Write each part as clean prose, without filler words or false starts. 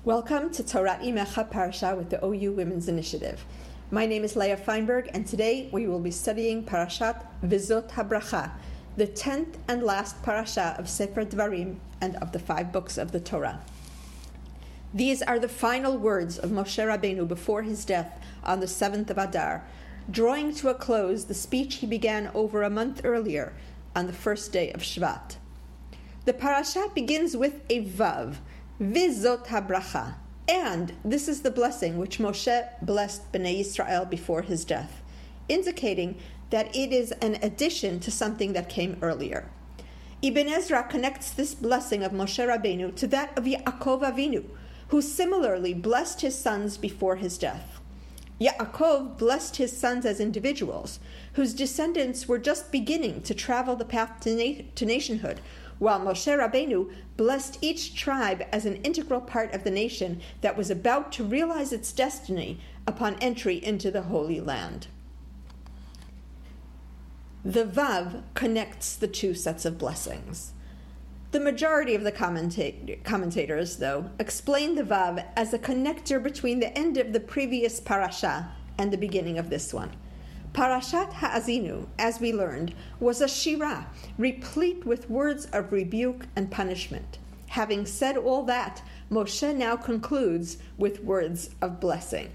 Welcome to Torah Imecha Parasha with the OU Women's Initiative. My name is Leah Feinberg, and today we will be studying Parashat Vizot HaBracha, the 10th and last parasha of Sefer Dvarim and of the 5 books of the Torah. These are the final words of Moshe Rabbeinu before his death on the 7th of Adar, drawing to a close the speech he began over a month earlier on the first day of Shvat. The parasha begins with a Vav, Vizot HaBracha, and this is the blessing which Moshe blessed Bnei Yisrael before his death, indicating that it is an addition to something that came earlier. Ibn Ezra connects this blessing of Moshe Rabbeinu to that of Yaakov Avinu, who similarly blessed his sons before his death. Yaakov blessed his sons as individuals, whose descendants were just beginning to travel the path to nationhood, while Moshe Rabbeinu blessed each tribe as an integral part of the nation that was about to realize its destiny upon entry into the Holy Land. The Vav connects the two sets of blessings. The majority of the commentators, though, explain the Vav as a connector between the end of the previous parasha and the beginning of this one. Parashat Ha'azinu, as we learned, was a shirah, replete with words of rebuke and punishment. Having said all that, Moshe now concludes with words of blessing.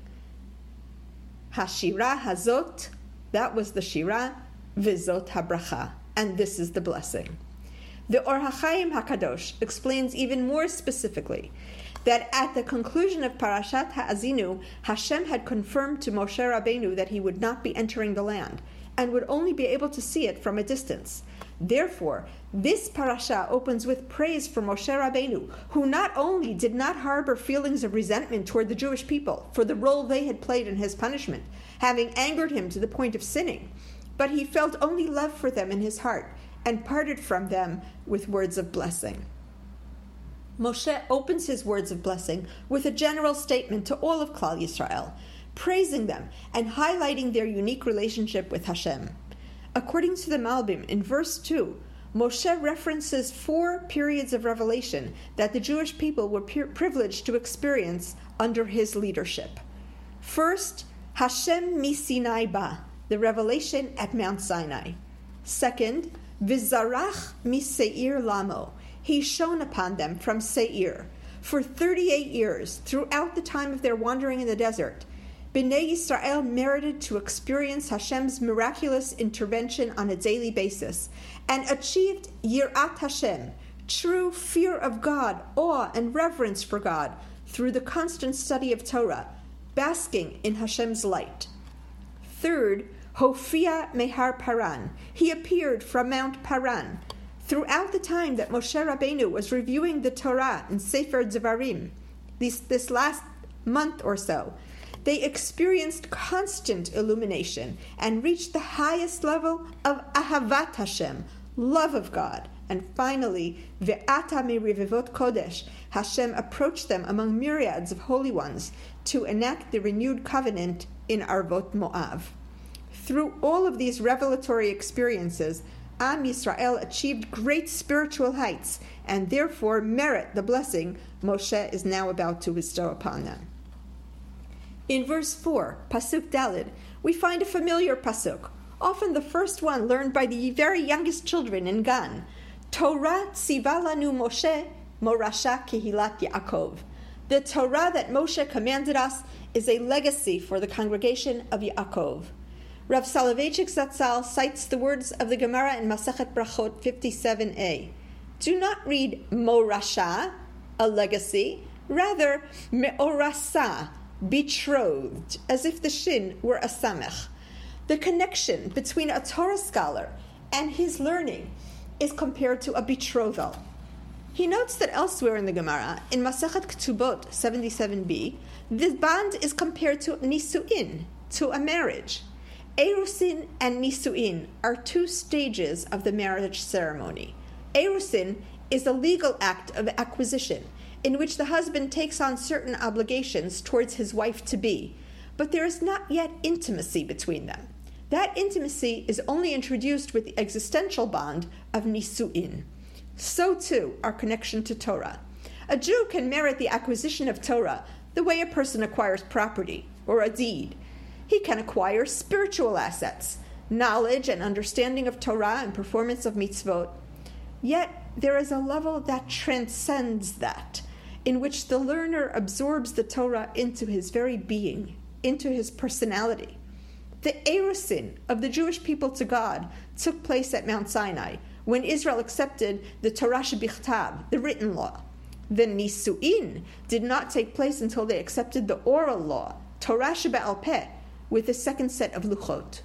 Hashirah hazot, that was the shirah, vizot habracha, and this is the blessing. The Or HaChaim HaKadosh explains even more specifically that at the conclusion of Parashat Ha'azinu, Hashem had confirmed to Moshe Rabbeinu that he would not be entering the land and would only be able to see it from a distance. Therefore, this parasha opens with praise for Moshe Rabbeinu, who not only did not harbor feelings of resentment toward the Jewish people for the role they had played in his punishment, having angered him to the point of sinning, but he felt only love for them in his heart and parted from them with words of blessing. Moshe opens his words of blessing with a general statement to all of Klal Yisrael, praising them and highlighting their unique relationship with Hashem. According to the Malbim, in verse 2, Moshe references 4 periods of revelation that the Jewish people were privileged to experience under his leadership. First, Hashem mi Sinai ba, the revelation at Mount Sinai. Second, Vizarach mi Seir lamo, he shone upon them from Seir. For 38 years, throughout the time of their wandering in the desert, Bnei Yisrael merited to experience Hashem's miraculous intervention on a daily basis and achieved Yirat Hashem, true fear of God, awe and reverence for God, through the constant study of Torah, basking in Hashem's light. Third, Hofia Mehar Paran, he appeared from Mount Paran. Throughout the time that Moshe Rabbeinu was reviewing the Torah in Sefer Dvarim, this last month or so, they experienced constant illumination and reached the highest level of Ahavat Hashem, love of God. And finally, Ve'ata Merivivot Kodesh, Hashem approached them among myriads of holy ones to enact the renewed covenant in Arvot Moav. Through all of these revelatory experiences, Am Yisrael achieved great spiritual heights and therefore merit the blessing Moshe is now about to bestow upon them. In verse 4, Pasuk Daled, we find a familiar pasuk, often the first one learned by the very youngest children in Gan. Torah tziva lanu Moshe, morasha kehilat Yaakov. The Torah that Moshe commanded us is a legacy for the congregation of Yaakov. Rav Soloveitchik Zatzal cites the words of the Gemara in Masechet Brachot 57a. Do not read morasha, a legacy, rather me'orasa, betrothed, as if the shin were a samech. The connection between a Torah scholar and his learning is compared to a betrothal. He notes that elsewhere in the Gemara, in Masechet Ketubot 77b, the bond is compared to nisuin, to a marriage. Erusin and Nisuin are 2 stages of the marriage ceremony. Erusin is a legal act of acquisition in which the husband takes on certain obligations towards his wife-to-be, but there is not yet intimacy between them. That intimacy is only introduced with the existential bond of Nisuin. So too our connection to Torah. A Jew can merit the acquisition of Torah the way a person acquires property or a deed. He can acquire spiritual assets, knowledge and understanding of Torah and performance of mitzvot. Yet there is a level that transcends that, in which the learner absorbs the Torah into his very being, into his personality. The erusin of the Jewish people to God took place at Mount Sinai, when Israel accepted the Torah shebichtav, the written law. The nisu'in did not take place until they accepted the oral law, Torah shebe'al peh, with the second set of luchot.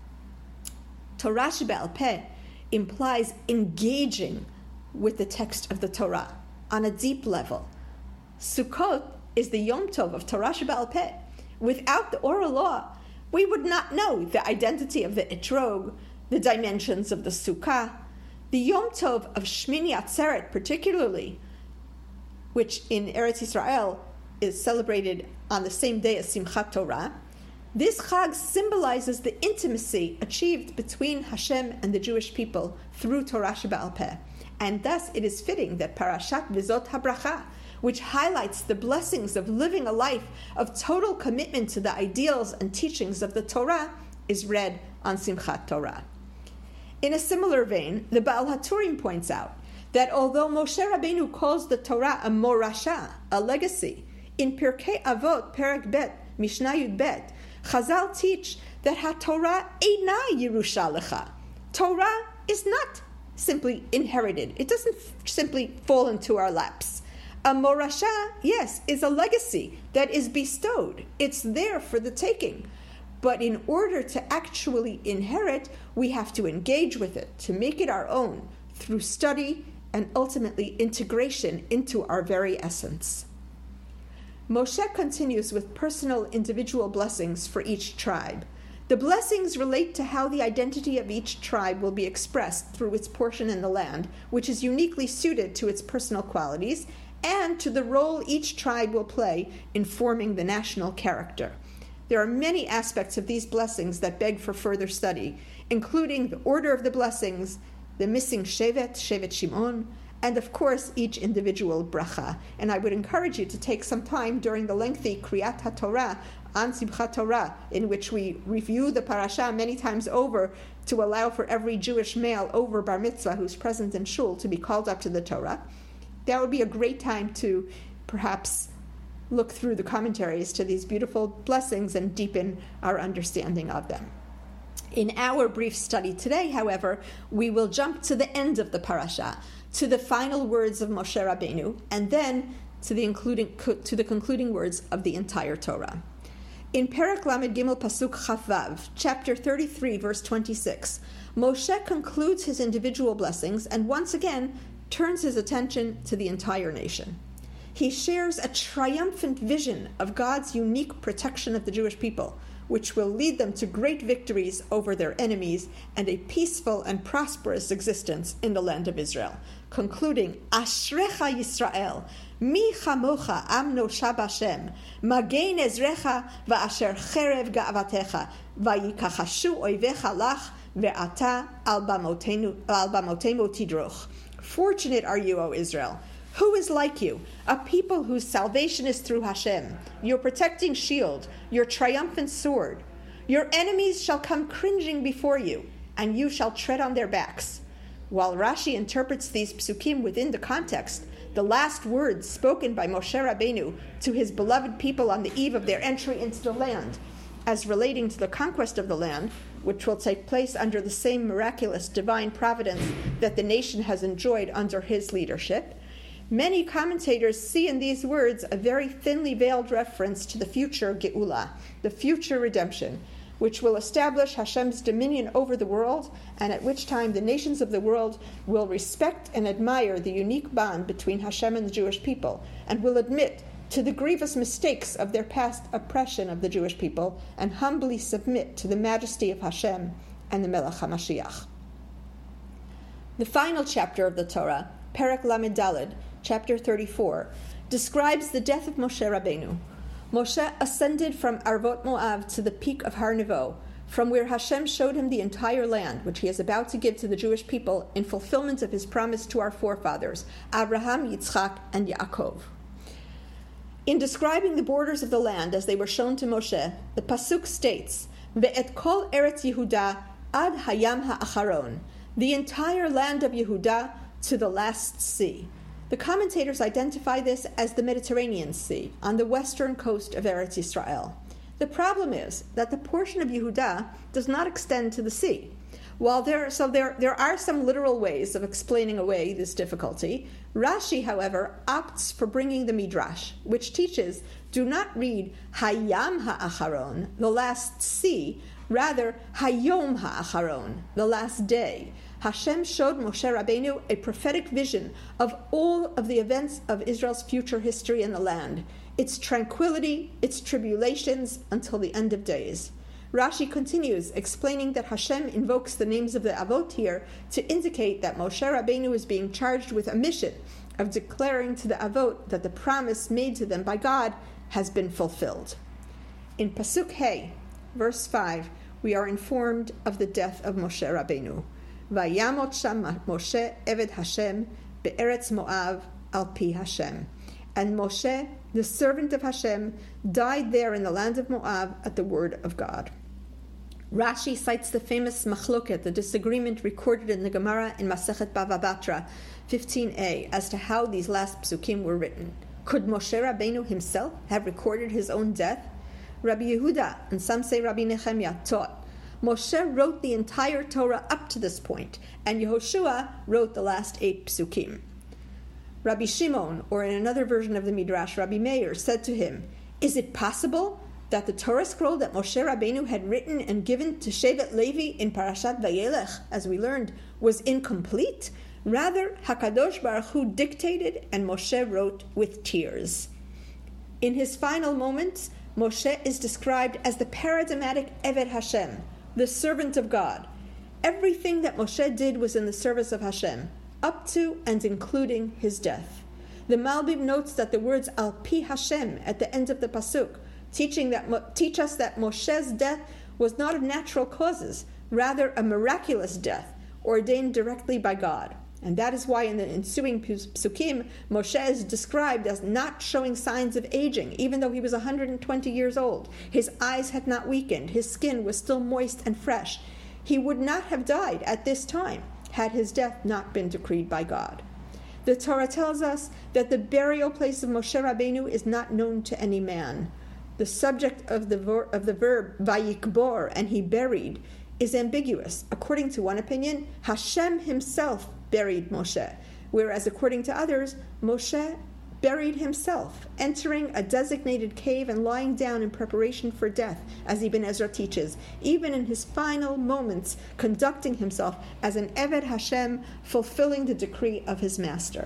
Torah shebe'al peh implies engaging with the text of the Torah on a deep level. Sukkot is the Yom Tov of Torah shebe'al peh. Without the oral law, we would not know the identity of the etrog, the dimensions of the sukkah, the Yom Tov of Shmini Atzeret particularly, which in Eretz Yisrael is celebrated on the same day as Simchat Torah. This Chag symbolizes the intimacy achieved between Hashem and the Jewish people through Torah shebe'al peh. And thus it is fitting that Parashat Vizot HaBracha, which highlights the blessings of living a life of total commitment to the ideals and teachings of the Torah, is read on Simchat Torah. In a similar vein, the Baal HaTurim points out that although Moshe Rabbeinu calls the Torah a morasha, a legacy, in Pirkei Avot, Perek Bet, Mishnah Yud Bet, Chazal teach that HaTorah eina Yerusha lecha. Torah is not simply inherited. It doesn't simply fall into our laps. A morasha, yes, is a legacy that is bestowed. It's there for the taking. But in order to actually inherit, we have to engage with it, to make it our own, through study and ultimately integration into our very essence. Moshe continues with personal individual blessings for each tribe. The blessings relate to how the identity of each tribe will be expressed through its portion in the land, which is uniquely suited to its personal qualities, and to the role each tribe will play in forming the national character. There are many aspects of these blessings that beg for further study, including the order of the blessings, the missing Shevet Shimon, and of course each individual bracha. And I would encourage you to take some time during the lengthy Kriyat HaTorah on Simchat Torah, in which we review the parasha many times over to allow for every Jewish male over bar mitzvah who's present in shul to be called up to the Torah. That would be a great time to perhaps look through the commentaries to these beautiful blessings and deepen our understanding of them. In our brief study today, however, we will jump to the end of the parasha, to the final words of Moshe Rabbeinu, and then to the concluding words of the entire Torah. In Perek Lamed Gimel Pasuk Chavav, chapter 33, verse 26, Moshe concludes his individual blessings and once again turns his attention to the entire nation. He shares a triumphant vision of God's unique protection of the Jewish people, which will lead them to great victories over their enemies and a peaceful and prosperous existence in the land of Israel, concluding, Ashrecha Yisrael, mi chamocha am nosha b'Hashem, magen ezrecha va'asher cherev ga'avatecha, vayikachashu oivecha lach, ve'ata al bamotenu tidroch. Fortunate are you, O Israel. Who is like you? A people whose salvation is through Hashem, your protecting shield, your triumphant sword. Your enemies shall come cringing before you, and you shall tread on their backs. While Rashi interprets these psukim within the context, the last words spoken by Moshe Rabbeinu to his beloved people on the eve of their entry into the land, as relating to the conquest of the land, which will take place under the same miraculous divine providence that the nation has enjoyed under his leadership. Many commentators see in these words a very thinly veiled reference to the future Geula, the future redemption, which will establish Hashem's dominion over the world, and at which time the nations of the world will respect and admire the unique bond between Hashem and the Jewish people, and will admit to the grievous mistakes of their past oppression of the Jewish people, and humbly submit to the majesty of Hashem and the Melech HaMashiach. The final chapter of the Torah, Perek Lamed Daled, chapter 34, describes the death of Moshe Rabbeinu. Moshe ascended from Arvot Moav to the peak of Har Nevo, from where Hashem showed him the entire land, which he is about to give to the Jewish people in fulfillment of his promise to our forefathers, Abraham, Yitzchak, and Yaakov. In describing the borders of the land as they were shown to Moshe, the Pasuk states, Ve'et kol Eretz Yehuda ad hayam ha'acharon, the entire land of Yehuda to the last sea. The commentators identify this as the Mediterranean Sea, on the western coast of Eretz Yisrael. The problem is that the portion of Yehuda does not extend to the sea. While there are some literal ways of explaining away this difficulty, Rashi, however, opts for bringing the Midrash, which teaches, do not read Hayam ha'acharon, the last sea, rather Hayom ha'acharon, the last day. Hashem showed Moshe Rabbeinu a prophetic vision of all of the events of Israel's future history in the land, its tranquility, its tribulations, until the end of days. Rashi continues, explaining that Hashem invokes the names of the Avot here to indicate that Moshe Rabbeinu is being charged with a mission of declaring to the Avot that the promise made to them by God has been fulfilled. In Pasuk Hey, verse 5, we are informed of the death of Moshe Rabbeinu. Vayamot sham Moshe Eved Hashem be'eretz Moav al pi Hashem. And Moshe, the servant of Hashem, died there in the land of Moab at the word of God. Rashi cites the famous machloket, the disagreement recorded in the Gemara in Masechet Bava Batra 15a, as to how these last psukim were written. Could Moshe Rabbeinu himself have recorded his own death? Rabbi Yehuda, and some say Rabbi Nehemiah, taught, Moshe wrote the entire Torah up to this point, and Yehoshua wrote the last 8 psukim. Rabbi Shimon, or in another version of the Midrash, Rabbi Meir, said to him, is it possible that the Torah scroll that Moshe Rabbeinu had written and given to Shevet Levi in Parashat Vayelech, as we learned, was incomplete? Rather, HaKadosh Baruch Hu dictated and Moshe wrote with tears. In his final moments, Moshe is described as the paradigmatic Eved Hashem, the servant of God. Everything that Moshe did was in the service of Hashem, up to and including his death. The Malbim notes that the words Al Pi Hashem at the end of the Pasuk teach us that Moshe's death was not of natural causes, rather a miraculous death, ordained directly by God. And that is why in the ensuing psukim, Moshe is described as not showing signs of aging, even though he was 120 years old. His eyes had not weakened, his skin was still moist and fresh. He would not have died at this time had his death not been decreed by God. The Torah tells us that the burial place of Moshe Rabbeinu is not known to any man. The subject of the verb vayikbor, and he buried, is ambiguous. According to one opinion, Hashem himself buried Moshe, whereas according to others, Moshe buried himself, entering a designated cave and lying down in preparation for death, as Ibn Ezra teaches, even in his final moments, conducting himself as an Eved Hashem, fulfilling the decree of his master.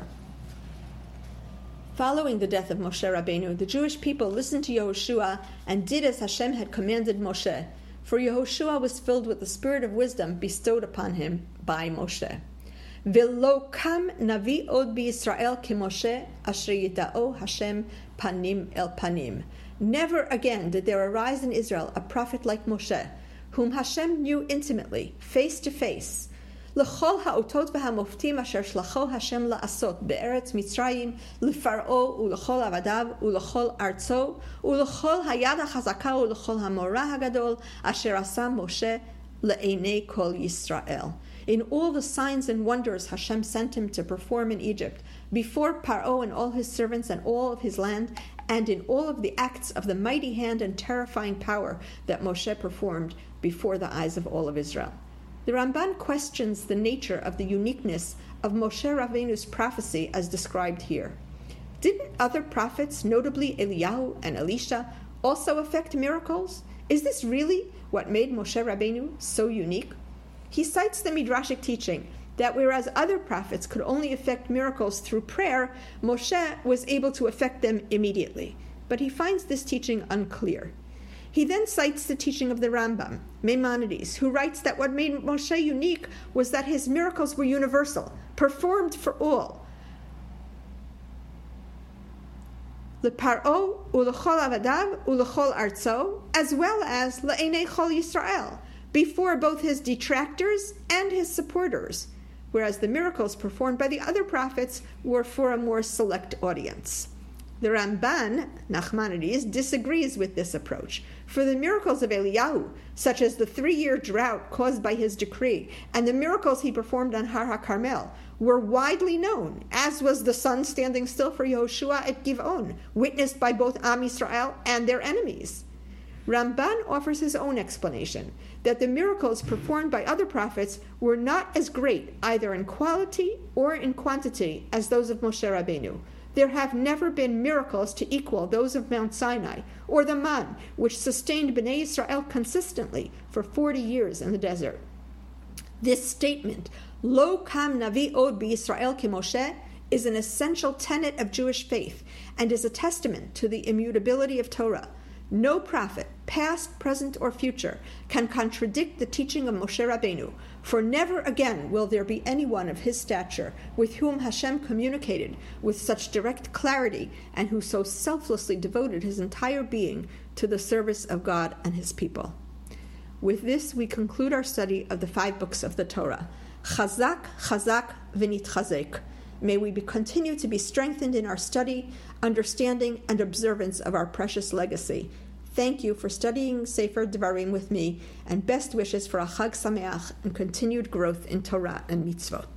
Following the death of Moshe Rabbeinu, the Jewish people listened to Yehoshua and did as Hashem had commanded Moshe, for Yehoshua was filled with the spirit of wisdom bestowed upon him by Moshe. V'lo kam navi od b'Yisrael k'Moshe asher yida'o Hashem panim el panim. Never again did there arise in Israel a prophet like Moshe, whom Hashem knew intimately, face to face. L'chol ha'otot v'hamoftim asher shlacho Hashem la'asot be'eretz Mitzrayim l'Far'o u'l'chol avadav u'l'chol arzo u'l'chol hayad ha'chazaka u'l'chol ha'morah ha'gadol asher asa Moshe le'enei kol Yisrael. In all the signs and wonders Hashem sent him to perform in Egypt, before Paro and all his servants and all of his land, and in all of the acts of the mighty hand and terrifying power that Moshe performed before the eyes of all of Israel. The Ramban questions the nature of the uniqueness of Moshe Rabbeinu's prophecy as described here. Didn't other prophets, notably Eliyahu and Elisha, also effect miracles? Is this really what made Moshe Rabbeinu so unique? He cites the Midrashic teaching that whereas other prophets could only effect miracles through prayer, Moshe was able to effect them immediately. But he finds this teaching unclear. He then cites the teaching of the Rambam, Maimonides, who writes that what made Moshe unique was that his miracles were universal, performed for all. L'Paro u'l'chol avadav u'l'chol arzo, as well as le'enei chol Yisrael, before both his detractors and his supporters, whereas the miracles performed by the other prophets were for a more select audience. The Ramban, Nachmanides, disagrees with this approach, for the miracles of Eliyahu, such as the 3-year drought caused by his decree, and the miracles he performed on Har HaKarmel, were widely known, as was the sun standing still for Yehoshua at Giv'on, witnessed by both Am Yisrael and their enemies. Ramban offers his own explanation, that the miracles performed by other prophets were not as great, either in quality or in quantity, as those of Moshe Rabbeinu. There have never been miracles to equal those of Mount Sinai, or the man, which sustained Bnei Israel consistently for 40 years in the desert. This statement, Lo kam navi od b'Yisrael ki Moshe, is an essential tenet of Jewish faith and is a testament to the immutability of Torah. No prophet, past, present, or future, can contradict the teaching of Moshe Rabbeinu, for never again will there be anyone of his stature with whom Hashem communicated with such direct clarity and who so selflessly devoted his entire being to the service of God and his people. With this, we conclude our study of the 5 books of the Torah. Chazak, chazak, v'nitchazek. May we continue to be strengthened in our study, understanding, and observance of our precious legacy. Thank you for studying Sefer Devarim with me, and best wishes for a Chag Sameach and continued growth in Torah and mitzvot.